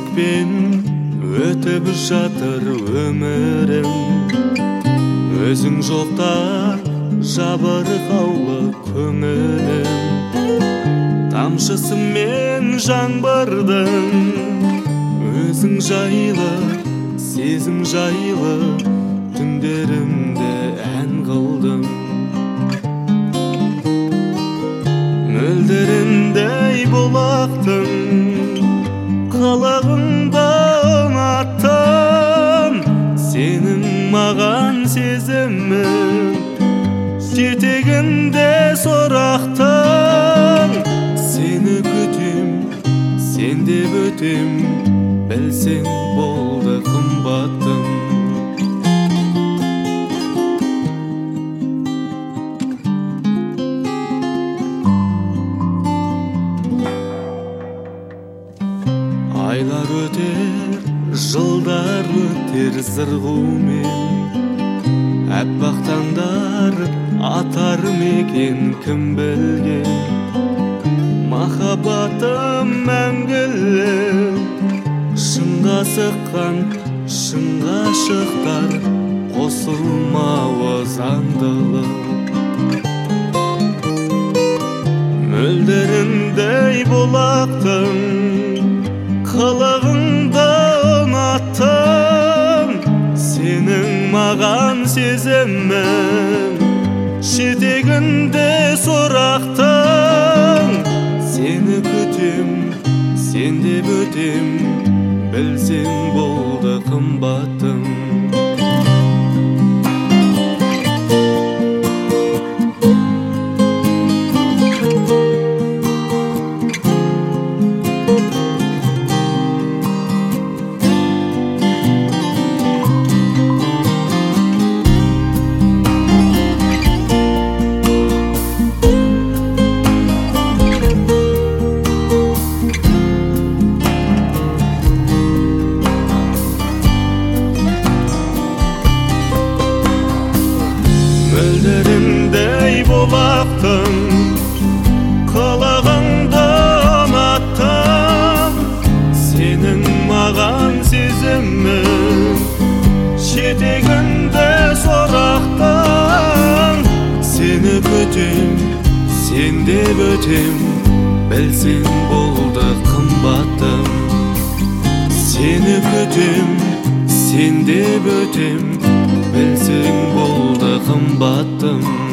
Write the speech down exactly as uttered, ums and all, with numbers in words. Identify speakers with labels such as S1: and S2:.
S1: күйзелишпен өтүп жатыр өмүрүм. Өзүң жокта жабыркаулы көңүлүм. Тамчысы мен жаңбырдың өзүң жайлы, сезим жайлы түндерімде ән кылдым. Мөлдөрүндөй булактың калагында аттым. Сенің маған сезімің жетегінде сорақтың. Сені күтем, сен деп өтем, білсең болды қымбаттым. Айлар өтер, жылдар өтер зырғумен. Әппақ таңдар атар мекен кім білген. Махаббатым мәңгілік, шынға сыққан шын ғашықтар қосылмауы заңдылық. Мөлдіріндей бұлақтың қылығыңда ұнаттым. Сенің маған сезімің жетегінде сорақтың. Сені күтем, сен деп өтем, білсең болды қымбаттым. Мөлдіріндей бұлақтың қылығыңды ұнаттым. Сенің маған сезімің жетегінде сорақтың. Сені күтем, сен деп өтем, білсең болды қымбаттым. Сені күтем, сен деп өтем, білсең болды қымбаттым.